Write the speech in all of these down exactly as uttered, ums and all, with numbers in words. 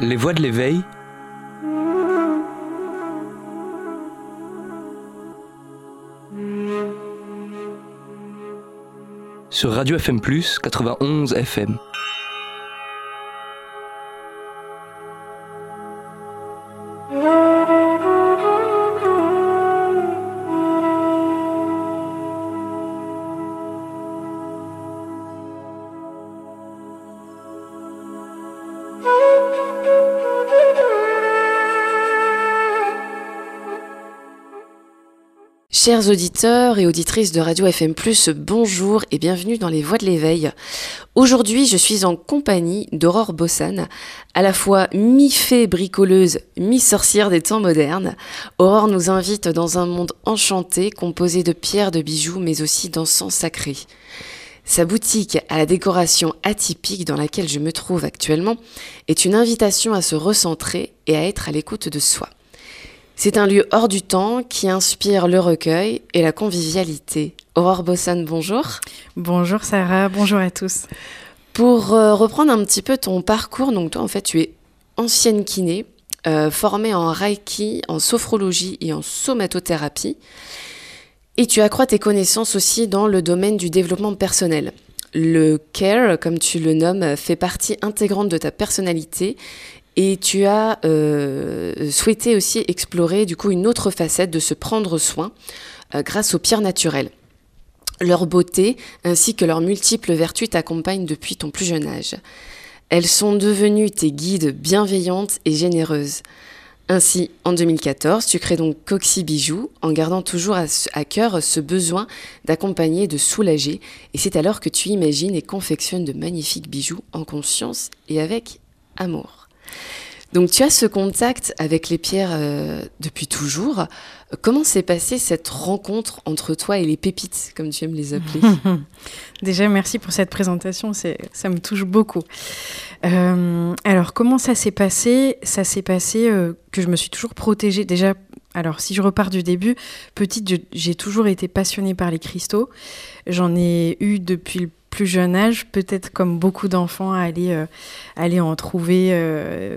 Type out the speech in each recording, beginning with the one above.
Les voix de l'éveil. Sur Radio F M plus, quatre-vingt-onze F M. Chers auditeurs et auditrices de Radio F M plus, bonjour et bienvenue dans les Voix de l'éveil. Aujourd'hui, je suis en compagnie d'Aurore Bossan, à la fois mi-fée bricoleuse, mi-sorcière des temps modernes. Aurore nous invite dans un monde enchanté, composé de pierres, de bijoux, mais aussi d'encens sacré. Sa boutique à la décoration atypique dans laquelle je me trouve actuellement est une invitation à se recentrer et à être à l'écoute de soi. C'est un lieu hors du temps qui inspire le recueil et la convivialité. Aurore Bossan, bonjour. Bonjour Sarah, bonjour à tous. Pour euh, reprendre un petit peu ton parcours, donc toi en fait tu es ancienne kiné, euh, formée en Reiki, en sophrologie et en somatothérapie. Et tu accrois tes connaissances aussi dans le domaine du développement personnel. Le care, comme tu le nommes, fait partie intégrante de ta personnalité. Et tu as euh, souhaité aussi explorer du coup une autre facette de se prendre soin euh, grâce aux pierres naturelles. Leur beauté ainsi que leurs multiples vertus t'accompagnent depuis ton plus jeune âge. Elles sont devenues tes guides bienveillantes et généreuses. Ainsi, en deux mille quatorze, tu crées donc Coxy Bijoux en gardant toujours à, à cœur ce besoin d'accompagner, de soulager. Et c'est alors que tu imagines et confectionnes de magnifiques bijoux en conscience et avec amour. Donc tu as ce contact avec les pierres euh, depuis toujours. Comment s'est passée cette rencontre entre toi et les pépites, comme tu aimes les appeler ? Déjà, merci pour cette présentation, c'est, ça me touche beaucoup. Euh, alors, comment ça s'est passé ? Ça s'est passé euh, que je me suis toujours protégée. Déjà, alors si je repars du début, petite, je, j'ai toujours été passionnée par les cristaux. J'en ai eu depuis le plus jeune âge, peut-être comme beaucoup d'enfants, à aller, euh, aller en trouver euh,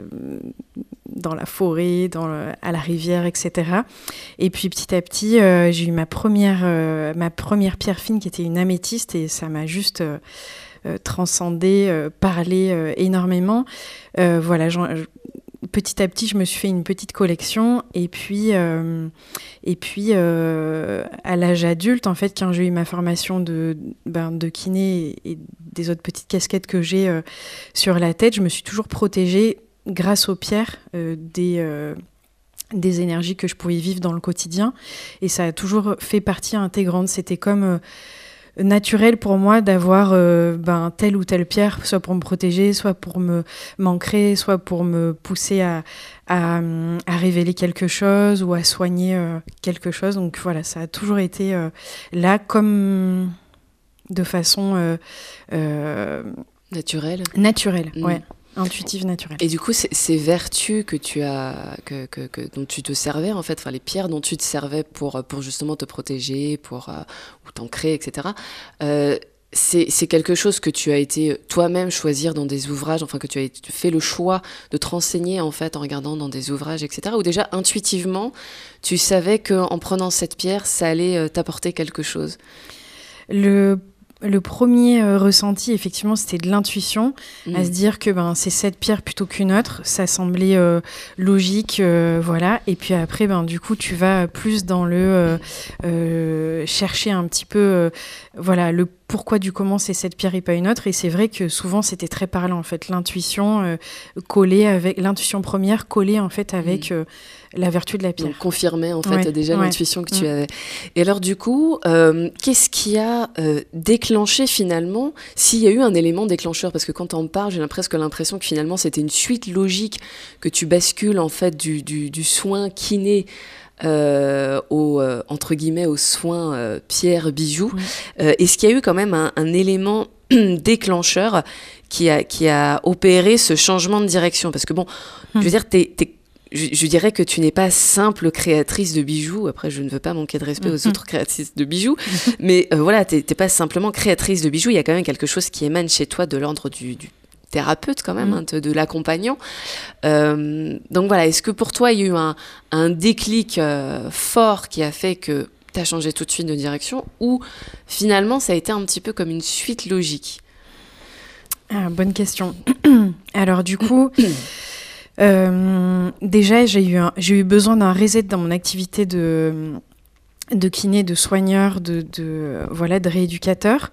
dans la forêt, dans le, à la rivière, et cetera. Et puis petit à petit, euh, j'ai eu ma première, euh, ma première pierre fine qui était une améthyste et ça m'a juste euh, euh, transcendée, euh, parlé euh, énormément. Euh, voilà, j'en, petit à petit, je me suis fait une petite collection et puis, euh, et puis euh, à l'âge adulte, en fait, quand j'ai eu ma formation de, ben, de kiné et des autres petites casquettes que j'ai euh, sur la tête, je me suis toujours protégée grâce aux pierres euh, des, euh, des énergies que je pouvais vivre dans le quotidien. Et ça a toujours fait partie intégrante. C'était comme euh, naturel pour moi d'avoir euh, ben, telle ou telle pierre, soit pour me protéger, soit pour me m'ancrer, soit pour me pousser à, à, à révéler quelque chose ou à soigner euh, quelque chose. Donc voilà, ça a toujours été euh, là comme de façon euh, euh, naturelle. Naturelle, mmh. ouais. Intuitive, naturelle. Et du coup, c- ces vertus que tu as, que, que, que, dont tu te servais, en fait, enfin, les pierres dont tu te servais pour, pour justement te protéger, pour, euh, ou t'ancrer, et cetera, euh, c'est, c'est quelque chose que tu as été toi-même choisir dans des ouvrages, enfin, que tu as fait le choix de te renseigner, en fait, en regardant dans des ouvrages, et cetera, ou déjà, intuitivement, tu savais qu'en prenant cette pierre, ça allait t'apporter quelque chose ? Le Le premier euh, ressenti, effectivement, c'était de l'intuition, mmh. à se dire que ben, c'est cette pierre plutôt qu'une autre. Ça semblait euh, logique, euh, voilà. Et puis après, ben, du coup, tu vas plus dans le euh, euh, chercher un petit peu, euh, voilà, le pourquoi du comment c'est cette pierre et pas une autre. Et c'est vrai que souvent, c'était très parlant, en fait. L'intuition euh, collée avec, l'intuition première collée, en fait, avec mmh. euh, la vertu de la pierre. Donc, confirmait, en fait, ouais, déjà ouais. l'intuition que mmh. tu avais. Et alors, du coup, euh, qu'est-ce qui a euh, déclenché, finalement, s'il y a eu un élément déclencheur ? Parce que quand on parle, j'ai presque l'impression que, finalement, c'était une suite logique que tu bascules, en fait, du, du, du soin kiné Euh, au, euh, entre guillemets, aux soins euh, pierre, bijoux. Mmh. Euh, est-ce qu'il y a eu quand même un, un élément déclencheur qui a, qui a opéré ce changement de direction ? Parce que bon, mmh. je veux dire, t'es, t'es, je, je dirais que tu n'es pas simple créatrice de bijoux. Après, je ne veux pas manquer de respect mmh. aux autres créatrices de bijoux. Mmh. Mais euh, voilà, t'es, t'es pas simplement créatrice de bijoux. Il y a quand même quelque chose qui émane chez toi de l'ordre du... du thérapeute quand même, Mmh. hein, de, de l'accompagnant. Euh, donc voilà, est-ce que pour toi, il y a eu un, un déclic euh, fort qui a fait que tu as changé tout de suite de direction, ou finalement, ça a été un petit peu comme une suite logique? Ah, bonne question. Alors du coup, euh, déjà j'ai eu, un- j'ai eu besoin d'un reset dans mon activité de, de kiné, de soigneur, de, de, voilà, de rééducateur.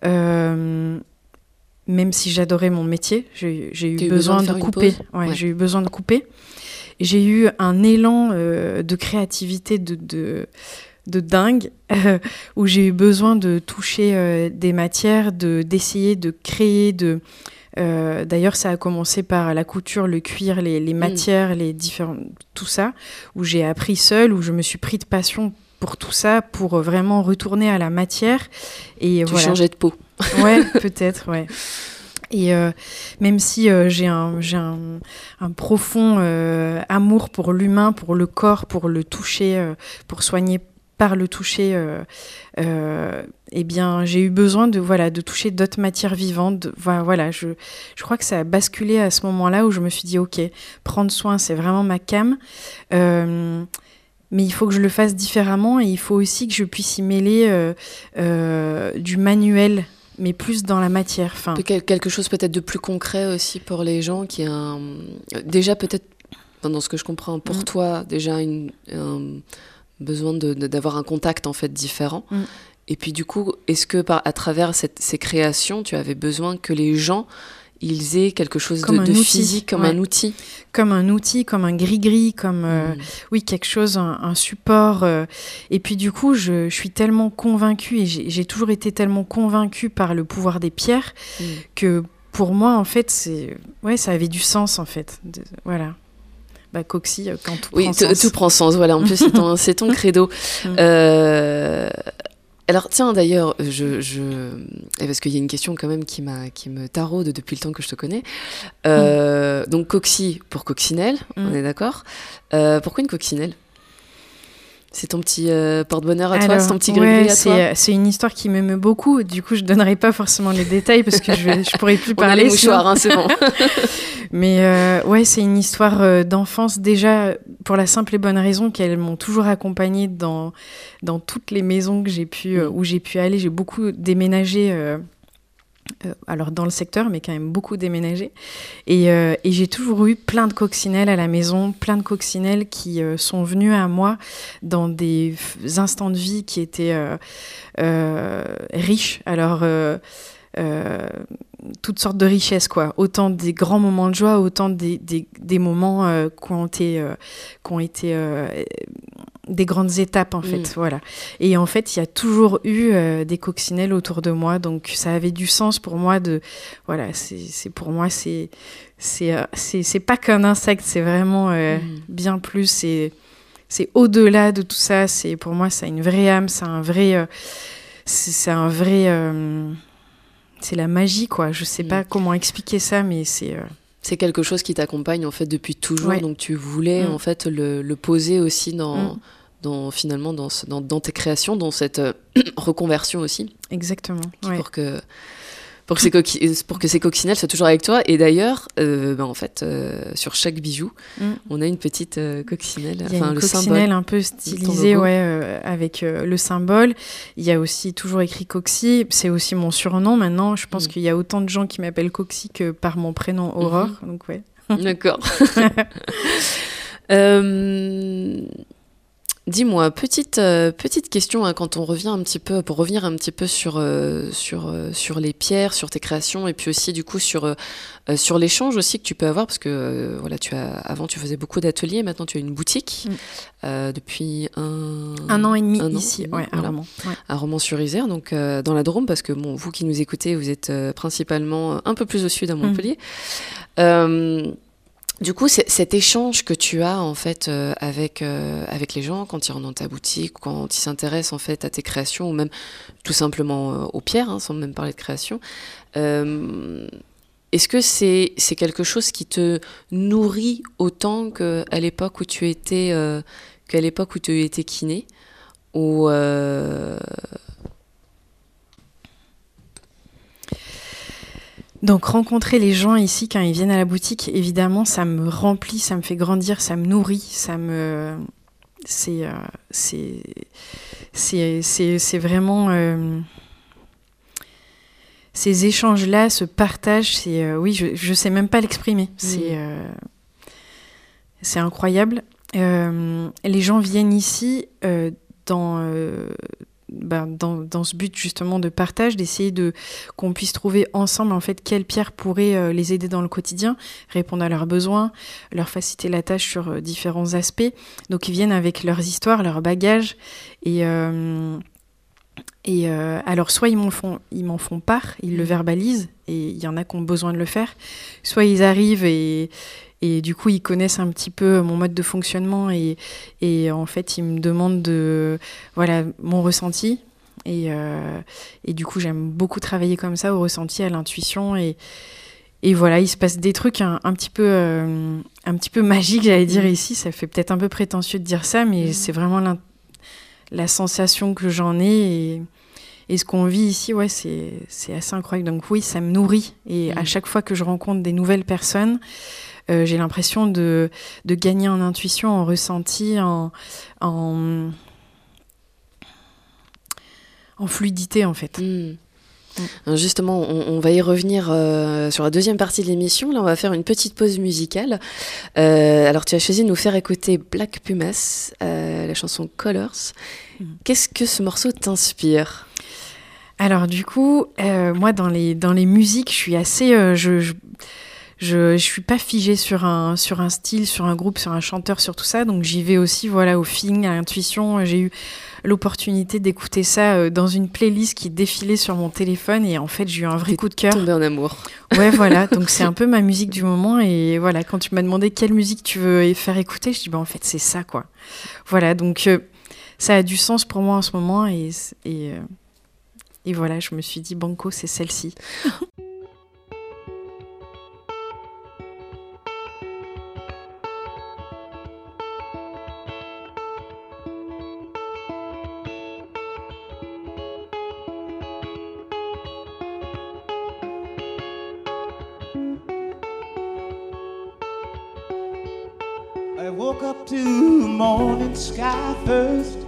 Euh, même si j'adorais mon métier, j'ai, j'ai eu T'as eu besoin, besoin de de, faire une couper. pause ? Ouais, Ouais. J'ai eu besoin de couper. J'ai eu un élan euh, de créativité de, de, de dingue, euh, où j'ai eu besoin de toucher euh, des matières, de, d'essayer de créer, de... Euh, d'ailleurs, ça a commencé par la couture, le cuir, les, les matières, les différents, tout ça, où j'ai appris seule, où je me suis pris de passion pour tout ça, pour vraiment retourner à la matière. Et Tu voilà. changeais de peau. Ouais, peut-être, ouais. Et euh, même si euh, j'ai, un, j'ai un, un profond euh, amour pour l'humain, pour le corps, pour le toucher, euh, pour soigner par le toucher, euh, euh, eh bien, j'ai eu besoin de, voilà, de toucher d'autres matières vivantes. De, voilà, je, je crois que ça a basculé à ce moment-là où je me suis dit, OK, prendre soin, c'est vraiment ma came. Euh, mais il faut que je le fasse différemment et il faut aussi que je puisse y mêler euh, euh, du manuel, mais plus dans la matière. Enfin, Quelque chose peut-être de plus concret aussi pour les gens, qui a un... déjà peut-être, dans ce que je comprends, pour mmh. toi, déjà une, un besoin de, de, d'avoir un contact en fait différent. Mmh. Et puis du coup, est-ce que par, à travers cette, ces créations, tu avais besoin que les gens ils aient quelque chose comme de, de physique, comme ouais. un outil. Comme un outil, comme un gris-gris, comme, euh, mmh. oui, quelque chose, un, un support. Euh, et puis du coup, je, je suis tellement convaincue, et j'ai, j'ai toujours été tellement convaincue par le pouvoir des pierres, mmh. que pour moi, en fait, c'est, ouais, ça avait du sens, en fait. De, voilà. Bah, Coxy, quand tout oui, prend t- sens. tout prend sens, voilà. En plus, c'est ton, c'est ton credo. Mmh. Euh... Alors tiens, d'ailleurs, je, je... parce qu'il y a une question quand même qui, m'a, qui me taraude depuis le temps que je te connais. Euh, mmh. Donc Coxy pour coccinelle, mmh. on est d'accord. Euh, pourquoi une coccinelle ? C'est ton petit euh, porte-bonheur à Alors, toi, c'est ton petit gris-gris ouais, à c'est, toi. C'est une histoire qui m'aime beaucoup. Du coup, je donnerai pas forcément les détails parce que je, vais, je pourrais plus on parler. On a les mouchoirs, hein, c'est bon. Mais euh, ouais, c'est une histoire euh, d'enfance déjà pour la simple et bonne raison qu'elles m'ont toujours accompagnée dans dans toutes les maisons que j'ai pu euh, où j'ai pu aller. J'ai beaucoup déménagé. Euh, Euh, alors dans le secteur, mais quand même beaucoup déménagé. Et, euh, et j'ai toujours eu plein de coccinelles à la maison, plein de coccinelles qui euh, sont venues à moi dans des f- instants de vie qui étaient euh, euh, riches. Alors, euh, euh, toutes sortes de richesses, quoi. Autant des grands moments de joie, autant des, des, des moments euh, qui ont été... Euh, qui ont été euh, des grandes étapes en fait, mmh. voilà. Et en fait, il y a toujours eu euh, des coccinelles autour de moi, donc ça avait du sens pour moi de, voilà, c'est, c'est pour moi c'est c'est euh, c'est c'est pas qu'un insecte, c'est vraiment euh, mmh. bien plus, c'est c'est au-delà de tout ça. C'est pour moi, ça a une vraie âme, c'est un vrai, euh, c'est, c'est un vrai, euh, c'est la magie quoi. Je sais mmh. pas comment expliquer ça, mais c'est euh, c'est quelque chose qui t'accompagne en fait depuis toujours, ouais. donc tu voulais mmh. en fait le, le poser aussi dans, mmh. dans finalement dans, dans, dans tes créations, dans cette euh, reconversion aussi. Exactement. Qui, ouais. Pour que pour que ces coqui- pour que ces coccinelles soient toujours avec toi. Et d'ailleurs, euh, ben en fait, euh, sur chaque bijou, mmh. on a une petite euh, coccinelle. Il y a enfin, une le coccinelle symbole, un peu stylisée, ouais, euh, avec euh, le symbole. Il y a aussi toujours écrit Coxy. C'est aussi mon surnom maintenant. Je pense mmh. qu'il y a autant de gens qui m'appellent Coxy que par mon prénom Aurore. Mmh. Donc ouais. D'accord. euh... Dis-moi, petite, euh, petite question, hein, quand on revient un petit peu, pour revenir un petit peu sur, euh, sur, euh, sur les pierres, sur tes créations, et puis aussi du coup sur, euh, sur l'échange aussi que tu peux avoir, parce que euh, voilà, tu as, avant tu faisais beaucoup d'ateliers, maintenant tu as une boutique mm. euh, depuis un... Un an et demi un ici, an, ouais, voilà, à Romans. Ouais. À Romans-sur-Isère, donc euh, dans la Drôme, parce que bon, vous qui nous écoutez, vous êtes euh, principalement un peu plus au sud à Montpellier. Mm. Euh, Du coup, c'est, cet échange que tu as en fait euh, avec euh, avec les gens quand ils rentrent dans ta boutique, quand ils s'intéressent en fait à tes créations ou même tout simplement euh, aux pierres, hein, sans même parler de création, euh, est-ce que c'est c'est quelque chose qui te nourrit autant qu'à l'époque où tu étais euh, qu'à l'époque où tu étais kiné ou euh... Donc rencontrer les gens ici quand ils viennent à la boutique, évidemment, ça me remplit, ça me fait grandir, ça me nourrit, ça me... C'est, euh, c'est, c'est, c'est, c'est vraiment... Euh... Ces échanges-là, ce partage, c'est... Euh, oui, je ne sais même pas l'exprimer. C'est, mmh. euh, c'est incroyable. Euh, les gens viennent ici euh, dans... Euh, Ben, dans, dans ce but justement de partage, d'essayer de qu'on puisse trouver ensemble en fait quelle pierre pourrait euh, les aider dans le quotidien, répondre à leurs besoins, leur faciliter la tâche sur euh, différents aspects. Donc ils viennent avec leurs histoires, leurs bagages et euh, et euh, alors soit ils m'en font ils m'en font part, ils le verbalisent et il y en a qui ont besoin de le faire, soit ils arrivent et Et du coup, ils connaissent un petit peu mon mode de fonctionnement et, et en fait, ils me demandent de, voilà, mon ressenti. Et, euh, et du coup, j'aime beaucoup travailler comme ça, au ressenti, à l'intuition. Et, et voilà, il se passe des trucs un, un, petit, peu, euh, un petit peu magiques, j'allais dire mmh. ici. Ça fait peut-être un peu prétentieux de dire ça, mais mmh. c'est vraiment la, la sensation que j'en ai. Et, et ce qu'on vit ici, ouais, c'est, c'est assez incroyable. Donc oui, ça me nourrit. Et mmh. à chaque fois que je rencontre des nouvelles personnes, Euh, j'ai l'impression de, de gagner en intuition, en ressenti, en, en, en fluidité en fait. Mmh. Mmh. Justement, on, on va y revenir euh, sur la deuxième partie de l'émission. Là, on va faire une petite pause musicale. Euh, alors, tu as choisi de nous faire écouter Black Pumas, euh, la chanson Colors. Mmh. Qu'est-ce que ce morceau t'inspire ? Alors du coup, euh, moi dans les, dans les musiques, je suis assez... Euh, je, je... Je ne suis pas figée sur un, sur un style, sur un groupe, sur un chanteur, sur tout ça. Donc j'y vais aussi voilà, au feeling, à l'intuition. J'ai eu l'opportunité d'écouter ça dans une playlist qui défilait sur mon téléphone. Et en fait, j'ai eu un vrai T'es coup de cœur. Tombée en amour. Ouais, voilà. Donc c'est un peu ma musique du moment. Et voilà, quand tu m'as demandé quelle musique tu veux faire écouter, je dis bah, en fait, c'est ça, quoi. Voilà, donc euh, ça a du sens pour moi en ce moment. Et, et, euh, et voilà, je me suis dit banco, c'est celle-ci. I woke up to the morning sky first.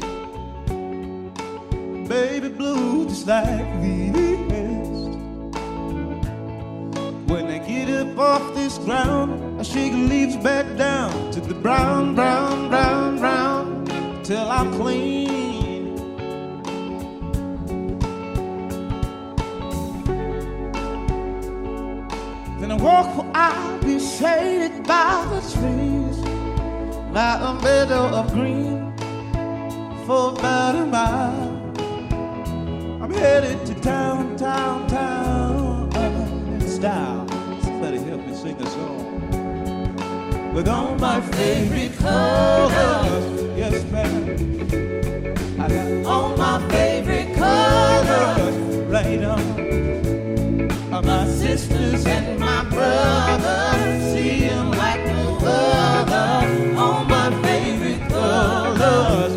Baby blue just like the best. When I get up off this ground, I shake the leaves back down to the brown, brown, brown, brown, till I'm clean. Then I walk where I'll be shaded by the trees, by a meadow of green, for about a mile. I'm headed to town, town, town, in style. Somebody help me sing a song with all my favorite colors. Yes, ma'am. I got all my favorite colors right on. My sisters and my brothers, see them like no other. All my favorite colors.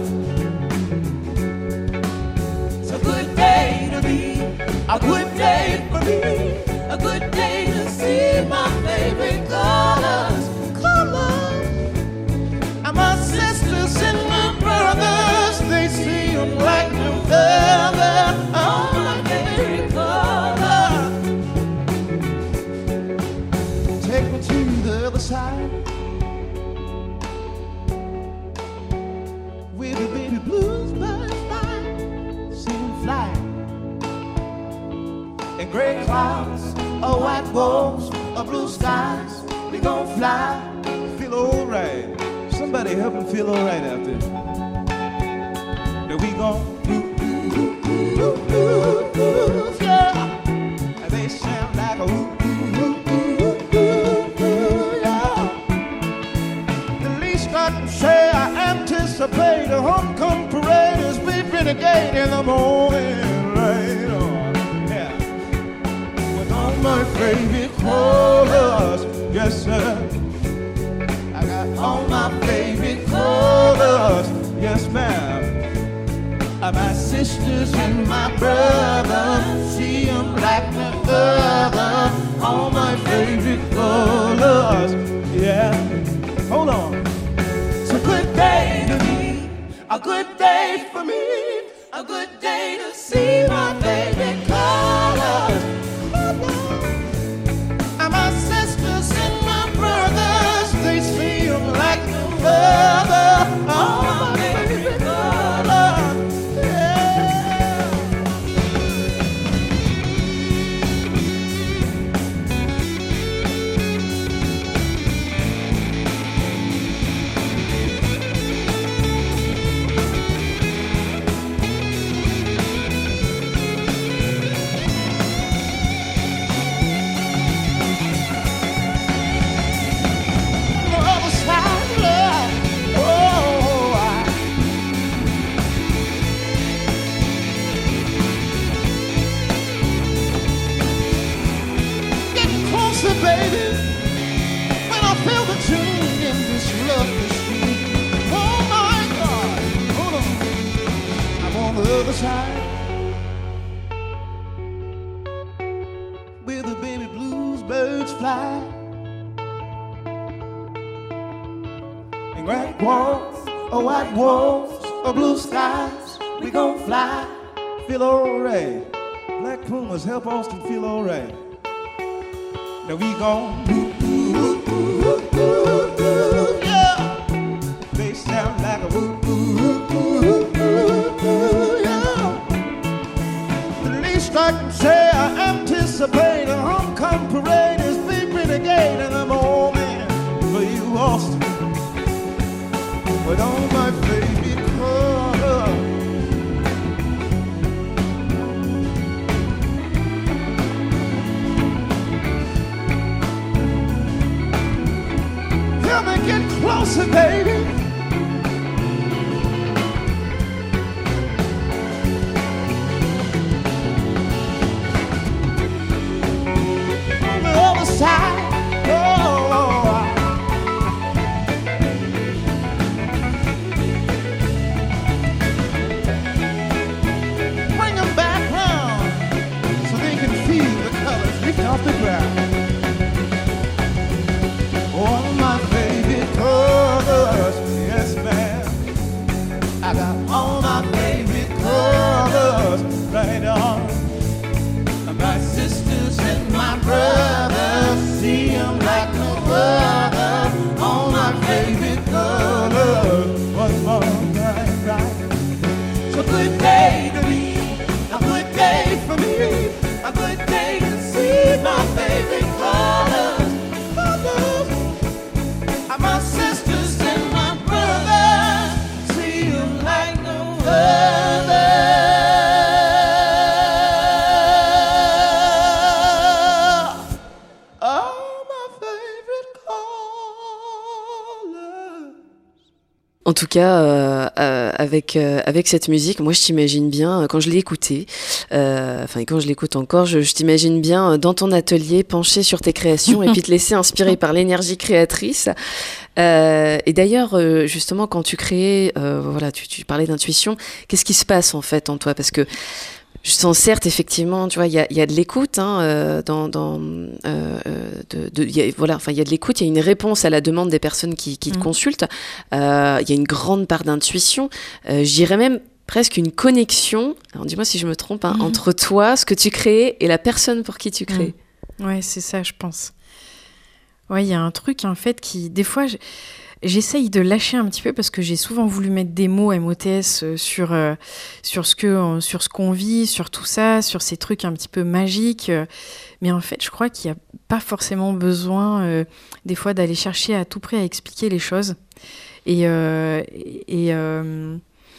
It's a good day to be, a good day for me, a good day to see my favorite colors. Colors. And my sisters and my brothers, they see them like no other. All my favorite colors. Take me to the other side, where the baby blues birds fly, see them fly. And gray clouds, or white walls, or blue skies, we gon' fly. Feel alright. Somebody help me feel alright out there. Now we gon' do, do, do, do, do, do, yeah. And they sound like a whoop. Say I anticipate a homecoming parade as we renegade in the morning, right on, yeah. With all my favorite colors, yes sir. I got all my favorite colors, yes ma'am. My sisters and my brothers, see them like the other. colors. Yeah, hold on. It's a good day to me, a good day for me, a good day to see my favorite colors. And my sisters and my brothers, they seem like no other. Oh, my favorite color. Yeah. Baby, when I feel the tune in this love machine, oh my God, hold on, I'm on the other side, where the baby blues birds fly, and white walls, oh white walls, oh blue skies, we gon' fly, feel alright, Black Pumas help Austin feel alright. Now we gon' ooh, ooh, ooh, ooh, ooh, ooh, yeah. They sound like a ooh, ooh, ooh, ooh, ooh, yeah. The least I can say, I anticipate a homecoming parade is big renegade, and I'm all man for you, Austin. With all my favorite colors. Come and get closer, baby. On the other side, oh, bring them back round so they can feel the colors lift off the ground. All my favorite colors, yes ma'am. I got all my favorite colors right on. My sisters and my brothers, see them like no other. All my favorite colors, one more right, right. So good day to me, a good day for me, a good day to see my favorite colors. My sisters and my brothers, see you like no other. Oh, my favorite colors. En tout cas, euh, euh, avec euh, avec cette musique, moi je t'imagine bien, quand je l'ai écoutée, euh, enfin quand je l'écoute encore, je, je t'imagine bien dans ton atelier, penché sur tes créations et puis te laisser inspirer par l'énergie créatrice. Euh, et d'ailleurs, euh, justement, quand tu créais, euh, voilà, tu, tu parlais d'intuition, qu'est-ce qui se passe en fait en toi ? Parce que je sens certes, effectivement, tu vois, il y a, y a de l'écoute, hein, euh, dans, dans, euh, de, de, y a, voilà, enfin, il y a de l'écoute, il y a une réponse à la demande des personnes qui, qui te mmh. consultent. Il euh, y a une grande part d'intuition. Euh, je dirais même presque une connexion. Alors, dis-moi si je me trompe, hein, mmh. entre toi, ce que tu crées, et la personne pour qui tu crées. Mmh. Ouais, c'est ça, je pense. Ouais, il y a un truc en fait qui, des fois. Je... J'essaye de lâcher un petit peu parce que j'ai souvent voulu mettre des mots M O T S sur, euh, sur, ce que, euh, sur ce qu'on vit, sur tout ça, sur ces trucs un petit peu magiques. Euh, mais en fait, je crois qu'il n'y a pas forcément besoin euh, des fois d'aller chercher à tout prix à expliquer les choses. Et... Euh, et euh,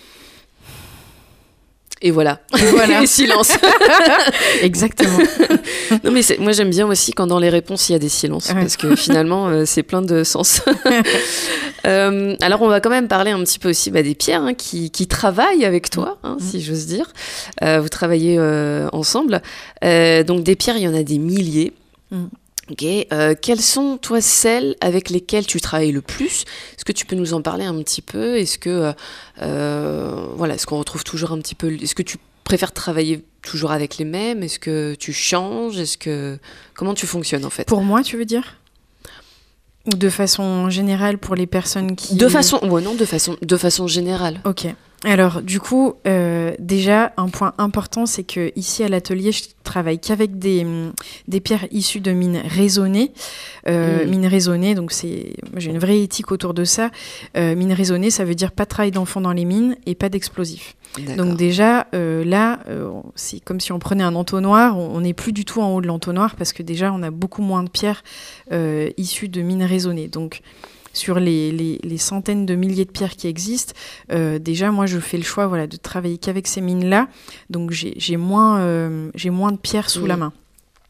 Et voilà. Et voilà. Et silence. Exactement. Non, mais c'est, moi, j'aime bien aussi quand dans les réponses, il y a des silences. Ouais. Parce que finalement, euh, c'est plein de sens. euh, alors, on va quand même parler un petit peu aussi bah, des Pierres hein, qui, qui travaillent avec toi, hein, mmh. si j'ose dire. Euh, vous travaillez euh, ensemble. Euh, donc, des Pierres, il y en a des milliers. Mmh. Ok. Euh, quelles sont, toi, celles avec lesquelles tu travailles le plus ? Est-ce que tu peux nous en parler un petit peu ? Est-ce que, euh, voilà, est-ce qu'on retrouve toujours un petit peu... Est-ce que tu préfères travailler toujours avec les mêmes ? Est-ce que tu changes ? Est-ce que... Comment tu fonctionnes, en fait ? Pour moi, tu veux dire ? Ou de façon générale pour les personnes qui... De façon, ouais, non, de façon, de façon générale. Ok. Alors, du coup, euh, déjà, un point important, c'est que ici à l'atelier, je travaille qu'avec des, des pierres issues de mines raisonnées. Euh, mmh. Mines raisonnées, donc c'est, j'ai une vraie éthique autour de ça. Euh, mines raisonnées, ça veut dire pas de travail d'enfant dans les mines et pas d'explosifs. D'accord. Donc déjà, euh, là, euh, c'est comme si on prenait un entonnoir, on n'est plus du tout en haut de l'entonnoir parce que déjà, on a beaucoup moins de pierres euh, issues de mines raisonnées. Donc, sur les, les, les centaines de milliers de pierres qui existent, euh, déjà, moi, je fais le choix voilà, de travailler qu'avec ces mines-là. Donc, j'ai, j'ai, moins, euh, j'ai moins de pierres sous mmh. la main.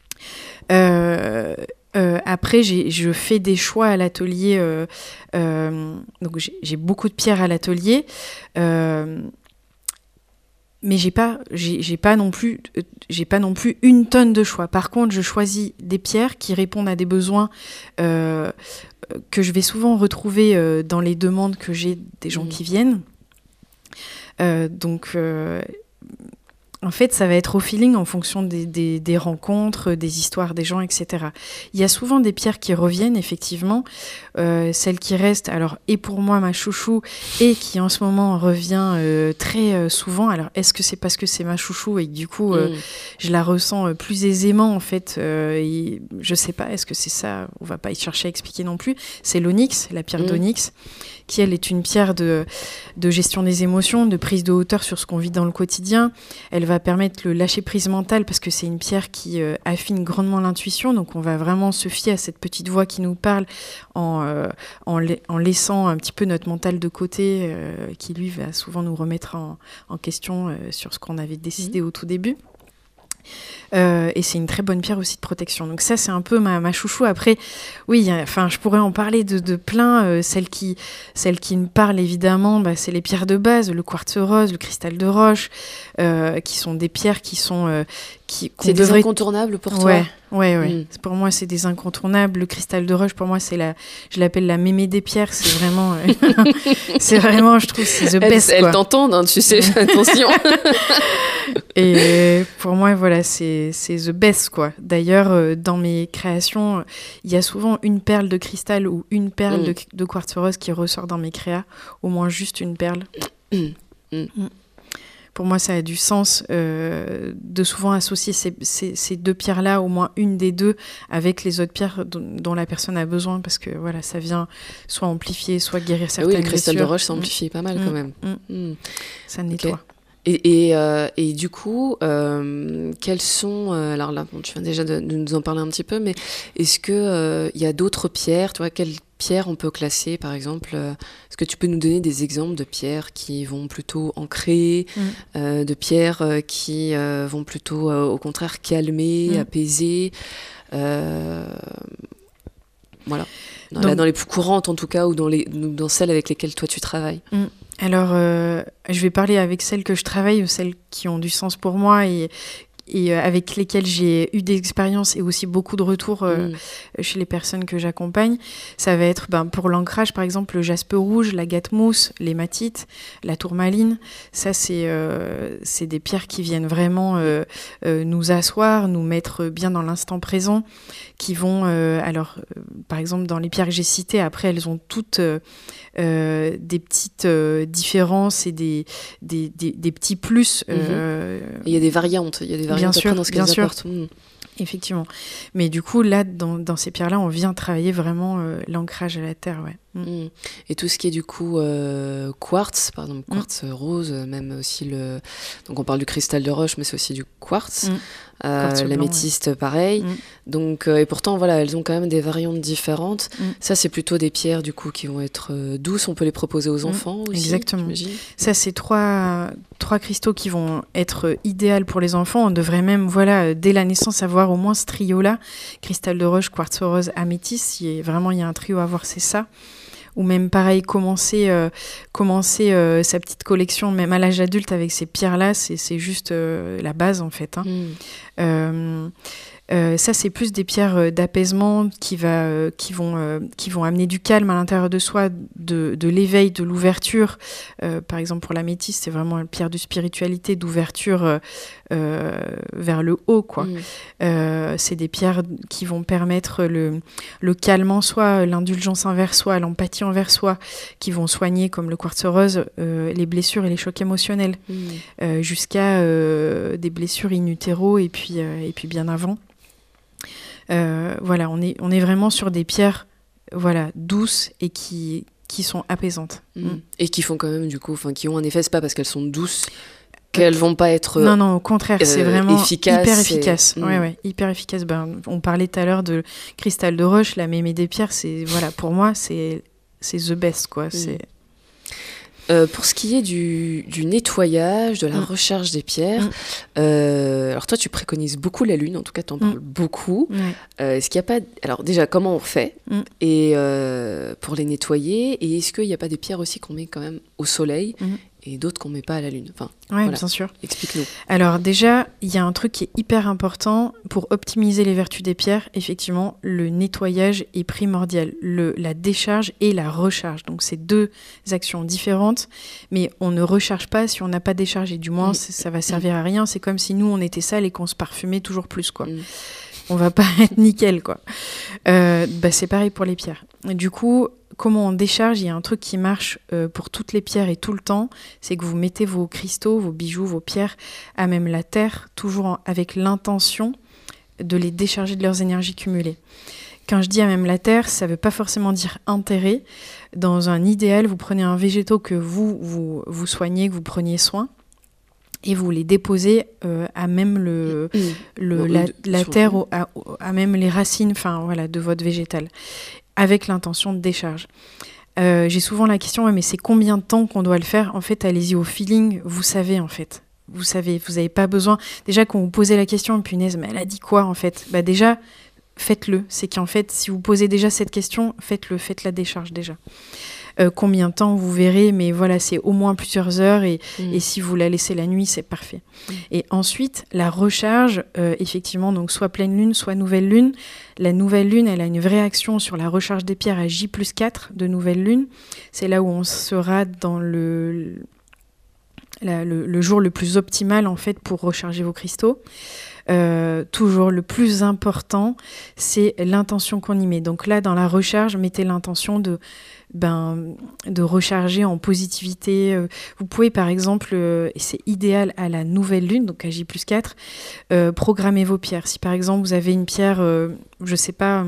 Euh, euh, après, j'ai, je fais des choix à l'atelier. Euh, euh, donc, j'ai, j'ai beaucoup de pierres à l'atelier. Euh, mais j'ai pas, j'ai, j'ai pas non plus, euh, j'ai pas non plus une tonne de choix. Par contre, je choisis des pierres qui répondent à des besoins euh, que je vais souvent retrouver euh, dans les demandes que j'ai des gens mmh. qui viennent. Euh, donc, euh, en fait, ça va être au feeling en fonction des, des, des rencontres, des histoires des gens, et cetera. Il y a souvent des pierres qui reviennent, effectivement. Euh, celle qui reste, alors, et pour moi, ma chouchou, et qui en ce moment revient euh, très euh, souvent. Alors, est-ce que c'est parce que c'est ma chouchou et que du coup, euh, mmh. je la ressens euh, plus aisément, en fait euh, et je sais pas, est-ce que c'est ça? On va pas y chercher à expliquer non plus. C'est l'onyx, la pierre mmh. d'onyx, qui, elle, est une pierre de, de gestion des émotions, de prise de hauteur sur ce qu'on vit dans le quotidien. Elle va permettre le lâcher-prise mental parce que c'est une pierre qui euh, affine grandement l'intuition. Donc, on va vraiment se fier à cette petite voix qui nous parle en, euh, en, la- en laissant un petit peu notre mental de côté, euh, qui, lui, va souvent nous remettre en, en question euh, sur ce qu'on avait décidé mmh. au tout début. Euh, et c'est une très bonne pierre aussi de protection. Donc ça, c'est un peu ma, ma chouchou. Après, oui, enfin, je pourrais en parler de, de plein. Euh, celle qui, celle qui me parle évidemment, bah, c'est les pierres de base, le quartz rose, le cristal de roche, euh, qui sont des pierres qui sont, euh, qui. C'est devrait... des incontournables pour toi. Ouais, ouais, ouais. Mm. Pour moi, c'est des incontournables. Le cristal de roche, pour moi, c'est la, je l'appelle la mémé des pierres. C'est vraiment, euh... c'est vraiment, je trouve, c'est the best. Elles, quoi. elles t'entendent, hein, tu sais. Attention. Et pour moi, voilà, c'est, c'est the best, quoi. D'ailleurs, euh, dans mes créations, il y a souvent une perle de cristal ou une perle mmh. de, de quartz rose qui ressort dans mes créas, au moins juste une perle. Mmh. Mmh. Pour moi, ça a du sens euh, de souvent associer ces, ces, ces deux pierres-là, au moins une des deux, avec les autres pierres dont, dont la personne a besoin, parce que voilà, ça vient soit amplifier, soit guérir certaines blessures. Oui, le cristal de roche, ça amplifie mmh. pas mal quand même. Mmh. Mmh. Ça nettoie. Okay. Et, et, euh, et du coup, euh, quels sont... Euh, alors là, bon, tu viens déjà de, de nous en parler un petit peu, mais est-ce qu'il euh, y a d'autres pierres, tu vois, quelles pierres on peut classer, par exemple euh, est-ce que tu peux nous donner des exemples de pierres qui vont plutôt ancrer, mmh. euh, de pierres euh, qui euh, vont plutôt, euh, au contraire, calmer, mmh. apaiser euh, Voilà. Dans, Donc, là, dans les plus courantes, en tout cas, ou dans, les, dans celles avec lesquelles toi, tu travailles. Mmh. Alors, euh, je vais parler avec celles que je travaille, ou celles qui ont du sens pour moi et, et avec lesquelles j'ai eu des expériences et aussi beaucoup de retours euh, mmh. chez les personnes que j'accompagne. Ça va être, ben, pour l'ancrage, par exemple, le jaspe rouge, l'agate mousse, l'hématite, la tourmaline. Ça, c'est, euh, c'est des pierres qui viennent vraiment euh, euh, nous asseoir, nous mettre bien dans l'instant présent, qui vont, euh, alors, euh, par exemple, dans les pierres que j'ai citées, après, elles ont toutes... Euh, Euh, des petites euh, différences et des, des, des, des petits plus. Il euh, mmh. y a des variantes, il y a des variantes bien sûr, dans ce bien qu'elles sûr. apportent. Mmh. Effectivement. Mais du coup, là, dans, dans ces pierres-là, on vient travailler vraiment euh, l'ancrage à la terre. Ouais. Mmh. Et tout ce qui est du coup euh, quartz, par exemple, quartz mmh. rose, même aussi le... Donc on parle du cristal de roche, mais c'est aussi du quartz. Mmh. Euh, l'améthyste, ouais. pareil. Mmh. Donc, euh, et pourtant, voilà, elles ont quand même des variantes différentes. Mmh. Ça, c'est plutôt des pierres, du coup, qui vont être euh, douces. On peut les proposer aux enfants mmh. aussi. Exactement. Ça, c'est trois, trois cristaux qui vont être idéaux pour les enfants. On devrait même, voilà, dès la naissance, avoir au moins ce trio-là. Cristal de roche, quartz rose, améthyste. Si vraiment il y a un trio à avoir, c'est ça. Ou même pareil, commencer, euh, commencer euh, sa petite collection, même à l'âge adulte, avec ces pierres-là, c'est, c'est juste euh, la base, en fait. Hein. Mm. Euh, Euh, ça, c'est plus des pierres euh, d'apaisement qui, va, euh, qui, vont, euh, qui vont amener du calme à l'intérieur de soi, de, de l'éveil, de l'ouverture. Euh, par exemple, pour l'améthyste, c'est vraiment une pierre de spiritualité, d'ouverture euh, euh, vers le haut, quoi. Mmh. Euh, c'est des pierres qui vont permettre le, le calme en soi, l'indulgence envers soi, l'empathie envers soi, qui vont soigner, comme le quartz rose, euh, les blessures et les chocs émotionnels, mmh. euh, jusqu'à euh, des blessures in utero et puis, euh, et puis bien avant. Euh, voilà, on est, on est vraiment sur des pierres voilà, douces et qui, qui sont apaisantes. Mmh. Mmh. Et qui font quand même, du coup, qui ont un effet, c'est pas parce qu'elles sont douces qu'elles vont pas être non non au contraire euh, c'est vraiment efficace hyper efficace et... ouais ouais hyper efficace. Ben on parlait tout à l'heure de cristal de roche, la mémé des pierres, c'est voilà pour moi c'est c'est the best quoi. Mm. C'est euh, pour ce qui est du, du nettoyage, de la mm. recharge des pierres, mm. euh, alors toi tu préconises beaucoup la lune, en tout cas tu en parles mm. beaucoup. Ouais. Euh, est-ce qu'il y a pas alors déjà comment on fait mm. et euh, pour les nettoyer, et est-ce qu'il n'y a pas des pierres aussi qu'on met quand même au soleil mm. et d'autres qu'on ne met pas à la lune. Enfin, oui, voilà. Bien sûr. Explique-nous. Alors déjà, il y a un truc qui est hyper important pour optimiser les vertus des pierres. Effectivement, le nettoyage est primordial. Le, la décharge et la recharge. Donc, c'est deux actions différentes, mais on ne recharge pas si on n'a pas déchargé. Du moins, mmh. ça va servir à rien. C'est comme si nous, on était sales et qu'on se parfumait toujours plus, quoi. Mmh. On va pas être nickel, quoi. Euh, bah, c'est pareil pour les pierres. Et du coup, comment on décharge, il y a un truc qui marche euh, pour toutes les pierres et tout le temps, c'est que vous mettez vos cristaux, vos bijoux, vos pierres à même la terre, toujours en, avec l'intention de les décharger de leurs énergies cumulées. Quand je dis à même la terre, ça ne veut pas forcément dire enterrer. Dans un idéal, vous prenez un végétaux que vous, vous, vous soignez, que vous preniez soin, et vous les déposez euh, à même le, mmh. le, la, la terre, au, à, à même les racines enfin, voilà, de votre végétal, avec l'intention de décharge. Euh, j'ai souvent la question, ouais, mais c'est combien de temps qu'on doit le faire ? En fait, allez-y au feeling, vous savez en fait. Vous savez, vous n'avez pas besoin... Déjà, quand vous posez la question, punaise, mais elle a dit quoi en fait ? Bah déjà, faites-le. C'est qu'en fait, si vous posez déjà cette question, faites-le, faites la décharge déjà. Euh, combien de temps, vous verrez, mais voilà, c'est au moins plusieurs heures, et, mmh. et si vous la laissez la nuit, c'est parfait. Mmh. Et ensuite, la recharge, euh, effectivement, donc soit pleine lune, soit nouvelle lune. La nouvelle lune, elle a une vraie action sur la recharge des pierres à J plus quatre de nouvelle lune. C'est là où on sera dans le, la, le, le jour le plus optimal, en fait, pour recharger vos cristaux. Euh, toujours le plus important, c'est l'intention qu'on y met. Donc là, dans la recharge, mettez l'intention de, ben, de recharger en positivité. Vous pouvez, par exemple, euh, et c'est idéal à la nouvelle lune, donc à J plus quatre, euh, programmer vos pierres. Si par exemple, vous avez une pierre, euh, je sais pas,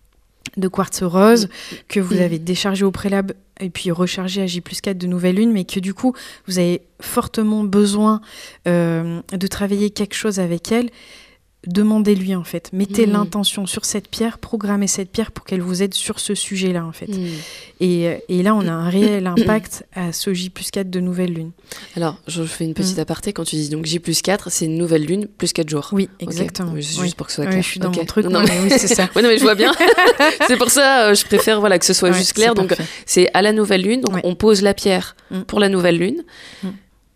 de quartz rose, que vous avez déchargé au préalable et puis rechargé à J plus quatre de nouvelle lune, mais que du coup, vous avez fortement besoin euh, de travailler quelque chose avec elle, demandez-lui en fait. Mettez mmh. l'intention sur cette pierre, programmez cette pierre pour qu'elle vous aide sur ce sujet-là en fait. Mmh. Et, et là, on a un réel impact à ce J plus quatre de nouvelle lune. Alors, je fais une petite mmh. aparté. Quand tu dis donc J plus quatre, c'est une nouvelle lune plus quatre jours. Oui, exactement. Okay. C'est oui. juste pour que ce soit clair. Oui, je suis dans okay. mon truc. Non, non, mais oui, c'est ça. Oui, non, mais je vois bien. C'est pour ça, euh, je préfère voilà, que ce soit ouais, juste clair. Donc, parfait. C'est à la nouvelle lune. Donc, ouais. on pose la pierre mmh. pour la nouvelle lune. Mmh.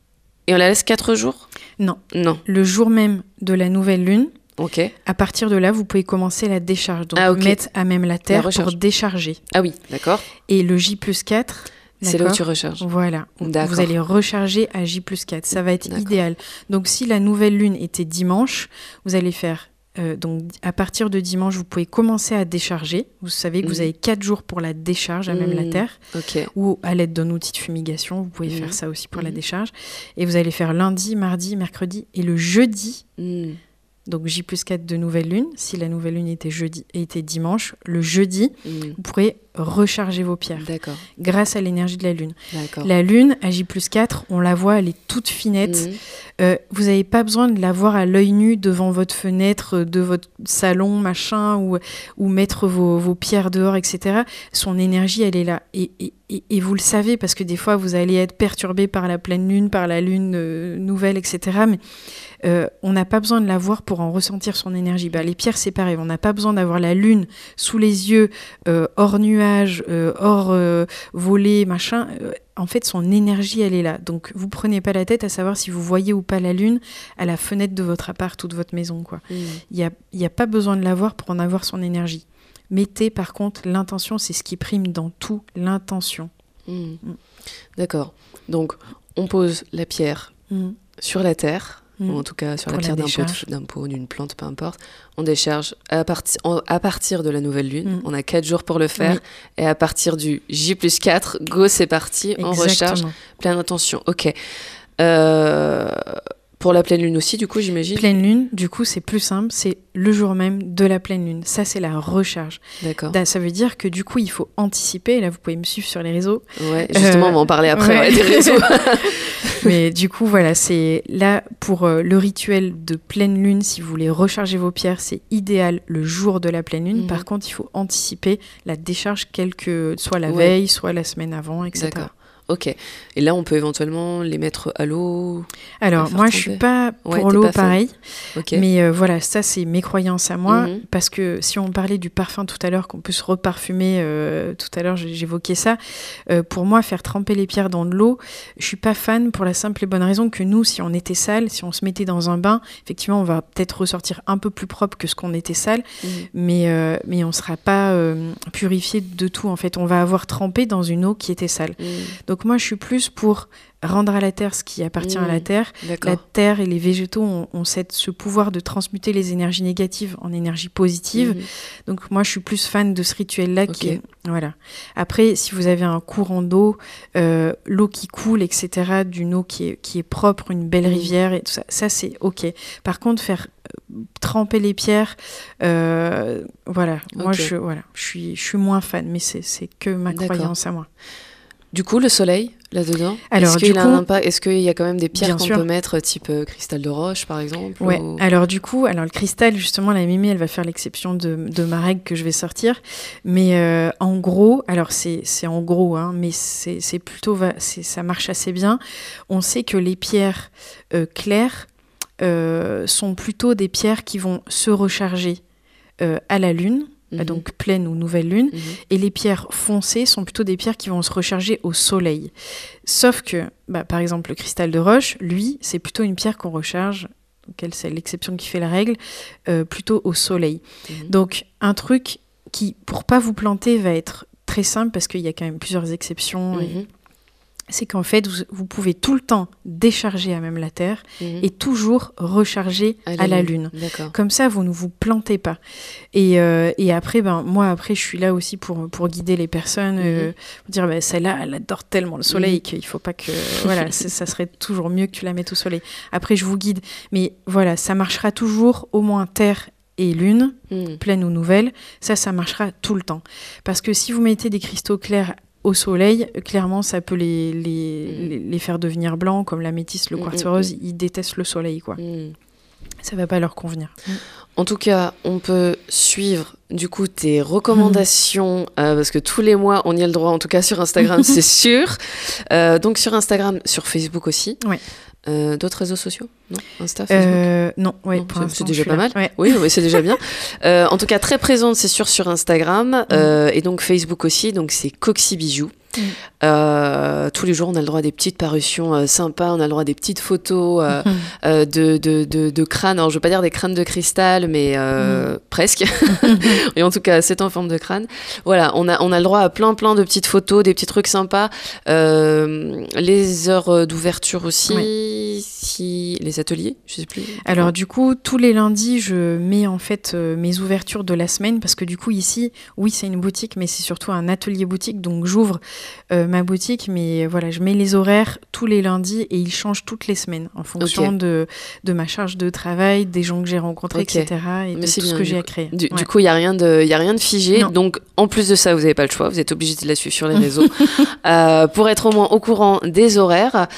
Et on la laisse quatre jours ? Non. Non. Le jour même de la nouvelle lune, okay. à partir de là, vous pouvez commencer la décharge. Donc, ah, okay. mettre à même la terre la pour décharger. Ah oui, d'accord. Et le J plus quatre... C'est là où tu recharges. Voilà. D'accord. Vous allez recharger à J plus quatre. Ça va être d'accord. idéal. Donc, si la nouvelle lune était dimanche, vous allez faire... Euh, donc, à partir de dimanche, vous pouvez commencer à décharger. Vous savez que mmh. vous avez quatre jours pour la décharge à mmh. même la terre. Okay. Ou à l'aide d'un outil de fumigation, vous pouvez mmh. faire ça aussi pour mmh. la décharge. Et vous allez faire lundi, mardi, mercredi et le jeudi. Mmh. Donc J plus quatre de nouvelle lune. Si la nouvelle lune était, jeudi, était dimanche, le jeudi, mmh. vous pourrez recharger vos pierres. D'accord. Grâce à l'énergie de la lune. D'accord. La lune, à J plus quatre, on la voit, elle est toute finette. Mmh. Euh, vous n'avez pas besoin de la voir à l'œil nu devant votre fenêtre, de votre salon, machin, ou, ou mettre vos, vos pierres dehors, et cetera. Son énergie, elle est là. Et, et, et, et vous le savez, parce que des fois, vous allez être perturbé par la pleine lune, par la lune euh, nouvelle, et cetera. Mais euh, on n'a pas besoin de la voir pour en ressentir son énergie. Bah, les pierres, c'est pareil. On n'a pas besoin d'avoir la lune sous les yeux, euh, hors nuage, nuages, euh, hors euh, volée, machin. Euh, en fait, son énergie, elle est là. Donc, vous prenez pas la tête à savoir si vous voyez ou pas la lune à la fenêtre de votre appart ou de votre maison, quoi. Il Mmh. y a, il y a pas besoin de la voir pour en avoir son énergie. Mettez, par contre, l'intention, c'est ce qui prime dans tout, l'intention. Mmh. D'accord. Donc, on pose la pierre Mm. sur la terre, Mm. ou en tout cas sur Pour la pierre la d'un pot, décharge. de- d'un pot, d'une plante, peu importe. On décharge à, parti- en- à partir de la nouvelle lune. Mm. On a quatre jours pour le faire. Oui. Et à partir du J plus quatre, go, c'est parti. On recharge. Exactement. Pleine intention. Ok. Euh, pour la pleine lune aussi, du coup, j'imagine. Pleine lune, du coup, c'est plus simple, c'est le jour même de la pleine lune. Ça, c'est la recharge. D'accord. Da- Ça veut dire que du coup, il faut anticiper. Là, vous pouvez me suivre sur les réseaux. Ouais, justement, Euh, on va en parler après, ouais. ouais, des réseaux. Mais du coup, voilà, c'est là pour euh, le rituel de pleine lune. Si vous voulez recharger vos pierres, c'est idéal le jour de la pleine lune. Mhm. Par contre, il faut anticiper la décharge, quelque, soit la Ouais. veille, soit la semaine avant, et cetera. D'accord. Ok. Et là, on peut éventuellement les mettre à l'eau. Alors, faire moi, je tremper. suis pas pour Ouais, t'es l'eau pas fan. pareil. Ok. Mais euh, voilà, ça, c'est mes croyances à moi. Mhm. Parce que si on parlait du parfum tout à l'heure, qu'on peut se reparfumer, euh, tout à l'heure, j'ai- j'évoquais ça. Euh, pour moi, faire tremper les pierres dans de l'eau, je suis pas fan pour la simple et bonne raison que nous, si on était sale, si on se mettait dans un bain, effectivement, on va peut-être ressortir un peu plus propre que ce qu'on était sale, Mhm. mais, euh, mais on sera pas euh, purifié de tout. En fait, on va avoir trempé dans une eau qui était sale. Mhm. Donc moi, je suis plus pour rendre à la terre ce qui appartient à la Mhm. terre. D'accord. La terre et les végétaux ont, ont cette- ce pouvoir de transmuter les énergies négatives en énergies positives. Mhm. Donc moi, je suis plus fan de ce rituel-là. Qui Ok. est, voilà. Après, si vous avez un courant d'eau, euh, l'eau qui coule, et cetera, d'une eau qui est, qui est propre, une belle Mhm. rivière, et tout ça, ça c'est OK. Par contre, faire euh, tremper les pierres, euh, voilà. Moi, Ok. je, voilà, je, suis, je suis moins fan, mais c'est c'est que ma D'accord. croyance à moi. Du coup, le soleil, là-dedans, Alors, est-ce du qu'il a coup- un impact? Est-ce qu'il y a quand même des pierres Bien qu'on sûr. peut mettre, type euh, cristal de roche, par exemple? Ouais, ou- alors du coup, alors le cristal, justement, la Mimi, elle va faire l'exception de, de ma règle que je vais sortir. Mais euh, en gros, alors c'est c'est en gros, hein, mais c'est c'est plutôt, va- c'est- ça marche assez bien. On sait que les pierres euh, claires euh, sont plutôt des pierres qui vont se recharger euh, à la lune, Mhm. donc pleine ou nouvelle lune. Mhm. Et les pierres foncées sont plutôt des pierres qui vont se recharger au soleil. Sauf que, bah, par exemple, le cristal de roche, lui, c'est plutôt une pierre qu'on recharge, donc elle, c'est l'exception qui fait la règle, euh, plutôt au soleil. Mhm. Donc, un truc qui, pour pas vous planter, va être très simple, parce qu'il y a quand même plusieurs exceptions, et Mhm. c'est qu'en fait, vous, vous pouvez tout le temps décharger à même la Terre Mhm. et toujours recharger à la Lune. D'accord. Comme ça, vous ne vous plantez pas. Et, euh, et après, ben, moi, après, je suis là aussi pour, pour guider les personnes, euh, pour dire, ben, celle-là, elle adore tellement le soleil Mhm. qu'il ne faut pas que... Voilà, c'est- ça serait toujours mieux que tu la mettes au soleil. Après, je vous guide. Mais voilà, ça marchera toujours au moins Terre et Lune, Mhm. pleine ou nouvelle. Ça, ça marchera tout le temps. Parce que si vous mettez des cristaux clairs au soleil, clairement, ça peut les, les, Mhm. les, les faire devenir blancs, comme l'améthyste, le Mhm, quartz mhm, rose, ils détestent le soleil, quoi. Mhm. Ça va pas leur convenir. En tout cas, on peut suivre du coup tes recommandations euh, parce que tous les mois on y a le droit, en tout cas sur Instagram, c'est sûr. Euh, donc sur Instagram, sur Facebook aussi. Ouais. Euh, D'autres réseaux sociaux? Non, Insta, Facebook. Euh, non, ouais, Non, pour c'est- l'instant, c'est déjà je suis pas là. mal. Ouais. Oui, oui, c'est déjà bien. Euh, en tout cas, très présente, c'est sûr, sur Instagram euh, et donc Facebook aussi. Donc c'est Coxy Bijoux. Mm. Euh, tous les jours, on a le droit à des petites parutions euh, sympas. On a le droit à des petites photos euh, Mhm. euh, de, de, de, de crânes. Alors, je veux pas dire des crânes de cristal, mais euh, presque. Et en tout cas, c'est en forme de crâne. Voilà, on a, on a le droit à plein, plein de petites photos, des petits trucs sympas. Euh, les heures d'ouverture aussi, si... les ateliers, je sais plus. Alors du coup, tous les lundis, je mets en fait euh, mes ouvertures de la semaine parce que du coup ici, oui, c'est une boutique, mais c'est surtout un atelier boutique, donc j'ouvre euh, ma boutique, mais voilà, je mets les horaires tous les lundis et ils changent toutes les semaines en fonction Ok. de, de ma charge de travail, des gens que j'ai rencontrés, Ok. et cetera, et Mais de c'est tout ce bien, que du j'ai coup. à créer. Du, Ouais. du coup, il n'y a, rien de- y a rien de figé. Non. Donc, en plus de ça, vous n'avez pas le choix. Vous êtes obligé de la suivre sur les réseaux euh, pour être au moins au courant des horaires.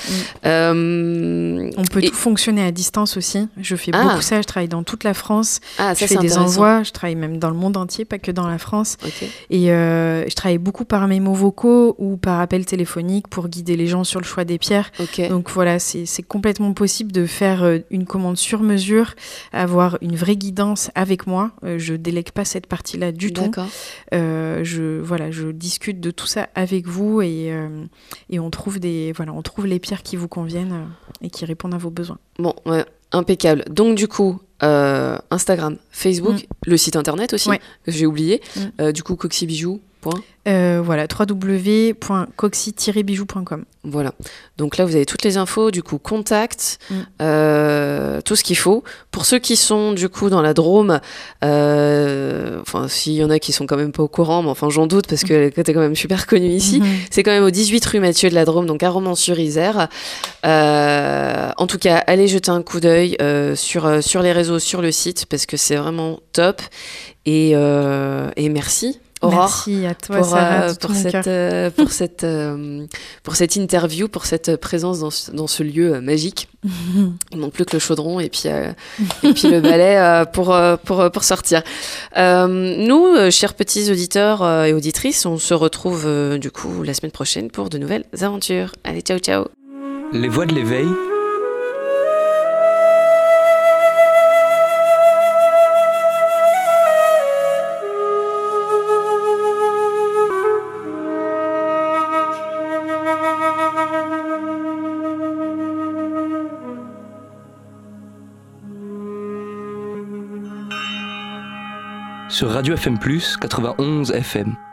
Euh, On peut et- tout fonctionner à distance aussi. Je fais Ah. beaucoup ça. Je travaille dans toute la France. Ah, je ça, fais c'est des intéressant. envois. Je travaille même dans le monde entier, pas que dans la France. Ok. Et euh, je travaille beaucoup par mémo vocaux ou par appel téléphonique pour guider les gens sur le choix des pierres. Ok. Donc voilà, c'est, c'est complètement possible de faire euh, une commande sur mesure, avoir une vraie guidance avec moi. Euh, je délègue pas cette partie-là du tout. D'accord. Euh, je voilà, je discute de tout ça avec vous et euh, et on trouve des voilà, on trouve les pierres qui vous conviennent euh, et qui répondent à vos besoins. Bon, ouais, impeccable. Donc du coup, euh, Instagram, Facebook, Mm. le site internet aussi, Ouais. que j'ai oublié. Mm. Euh, du coup, Coxy Bijoux. Point. Euh, voilà, w w w point coxy tiret bijoux point com. Voilà. Donc là, vous avez toutes les infos, du coup, contact, Mm. euh, tout ce qu'il faut. Pour ceux qui sont, du coup, dans la Drôme, euh, enfin, s'il y en a qui sont quand même pas au courant, mais enfin, j'en doute parce que t'es quand même super connu ici. Mhm. C'est quand même au dix-huit rue Mathieu de la Drôme, donc à Romans-sur-Isère. Euh, en tout cas, allez jeter un coup d'œil euh, sur, euh, sur les réseaux, sur le site, parce que c'est vraiment top. Et, euh, et merci. Aurore, Merci à toi, pour, Sarah, euh, de tout pour, mon cette, cœur. euh, pour, cette, euh, pour cette interview, pour cette présence dans ce, dans ce lieu euh, magique. Il manque plus que le chaudron et puis, euh, et puis le balai euh, pour, euh, pour, pour sortir. Euh, nous, euh, chers petits auditeurs euh, et auditrices, on se retrouve euh, du coup la semaine prochaine pour de nouvelles aventures. Allez, ciao, ciao. Les voix de l'éveil. Sur Radio F M plus, quatre-vingt-onze F M.